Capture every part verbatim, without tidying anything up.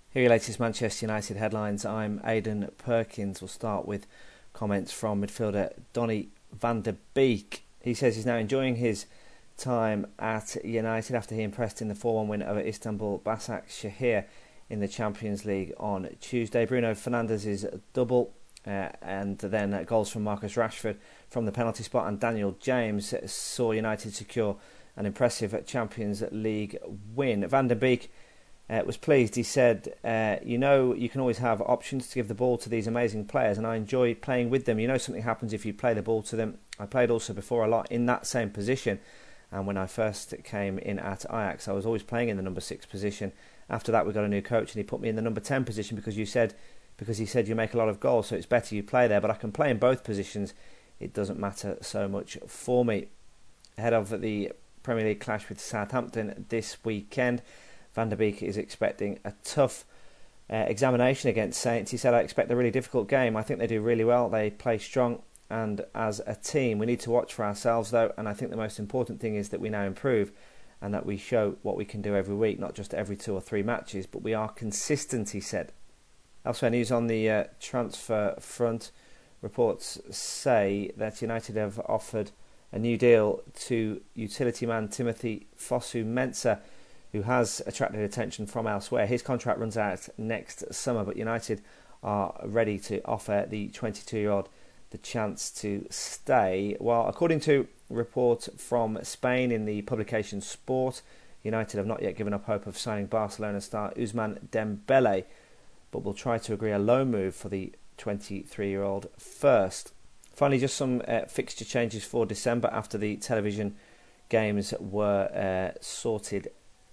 Here are your latest Manchester United headlines. I'm Aidan Perkins. We'll start with comments from midfielder Donny van de Beek. He says he's now enjoying his time at United after he impressed in the four one win over Istanbul Başakşehir in the Champions League on Tuesday. Bruno Fernandes's double uh, and then uh, goals from Marcus Rashford from the penalty spot, and Daniel James saw United secure an impressive Champions League win. Van de Beek Uh, was pleased. He said, uh, you know, you can always have options to give the ball to these amazing players, and I enjoy playing with them. You know, something happens if you play the ball to them. I played also before a lot in that same position, and when I first came in at Ajax, I was always playing in the number six position. After that, we got a new coach, and he put me in the number ten position because you said, because he said you make a lot of goals, so it's better you play there. But I can play in both positions. It doesn't matter so much for me. Ahead of the Premier League clash with Southampton this weekend, Van de Beek is expecting a tough uh, examination against Saints. He said, I expect a really difficult game. I think they do really well. They play strong, and as a team, we need to watch for ourselves, though. And I think the most important thing is that we now improve and that we show what we can do every week, not just every two or three matches, but we are consistent, he said. Elsewhere news on the uh, transfer front. Reports say that United have offered a new deal to utility man Timothy Fosu-Mensah, who has attracted attention from elsewhere. His contract runs out next summer, but United are ready to offer the twenty-two-year-old the chance to stay. Well, according to a report from Spain in the publication Sport, United have not yet given up hope of signing Barcelona star Ousmane Dembele, but will try to agree a loan move for the twenty-three-year-old first. Finally, just some uh, fixture changes for December after the television games were uh, sorted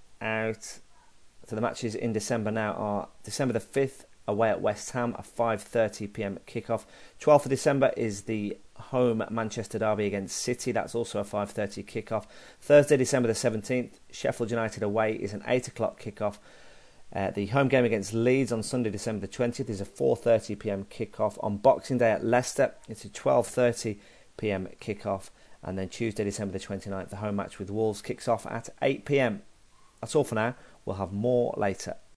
out. So the matches in December now are December the fifth away at West Ham, a five thirty p m kickoff. twelfth of December is the home Manchester derby against City. That's also a five thirty kickoff. Thursday, December the seventeenth, Sheffield United away is an eight o'clock kickoff. Uh, the home game against Leeds on Sunday, December the twentieth is a four thirty p m kickoff. On Boxing Day at Leicester, it's a twelve thirty p m kickoff. And then Tuesday, December the twenty-ninth, the home match with Wolves kicks off at eight p m. That's all for now. We'll have more later.